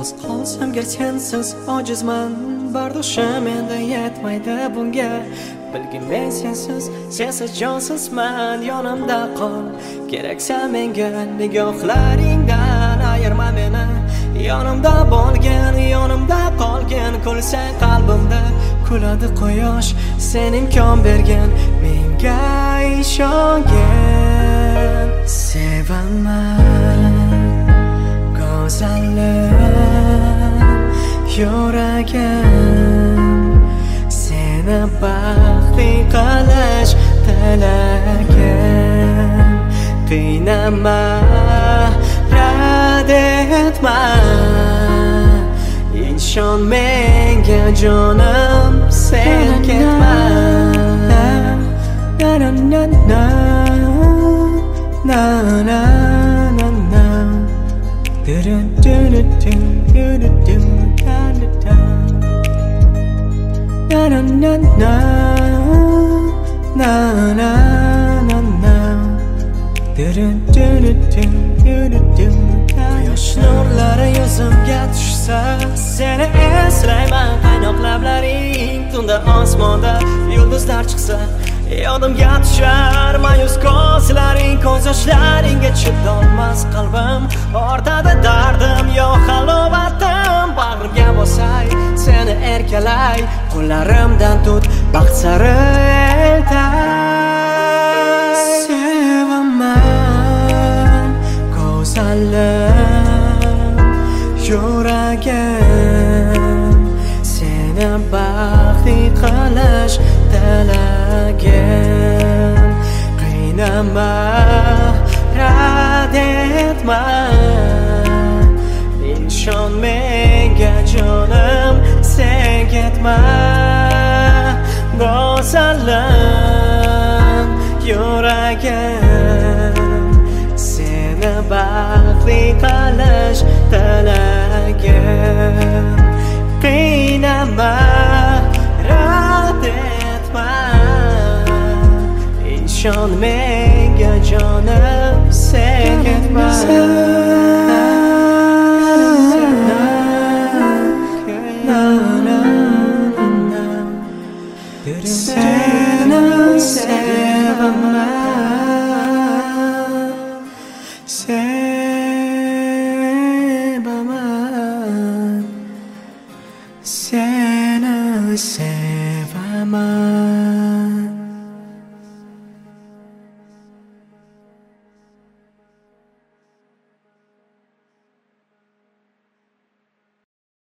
yolg'iz qolsam gar sensiz ojizman, bardoshim endi yetmaydi bunga. Bilgin men sensiz jonsizman, yonimda qol, keraksan menga. Nigohlaringdan ayirma meni, yonimda qolgin, kulsang qalbimda kuladi quyosh. Sen imkon bergan, menga ishongin. Sevaman go'zallik yuragim, seni baxtli qilish tilagim. Qiynama, rad etma, ishon menga jonim, sen ketma. Na na na na na na na na. Do do do do do do do da da da. Na na na na na na na na. Do do do do do do do. Quyosh nurlari yuzimga tushsa, seni eslayman. Qaynoq lablaring, tunda osmonda yulduzlar chiqsa, yodimga tushar ma'yus ko'zlaring. Ko'z yoshlaringga chidolmas qalbim, ortadi dardim, yo halovatim. Bag'rimga bosay, seni erkalay, qo'llarimdan tut, baxt sari eltay. Sevaman go'zallik yuragim, seni baxtli qilish tilagim. Qiynama, rad etma, ishon menga jonim, sen ketma. Go'zallik yuragim, seni baxtli qilish tilagim. Qiynama, rad etma, ishon menga jonim, sen ketma. Seni sevaman, sevaman, seni sevaman.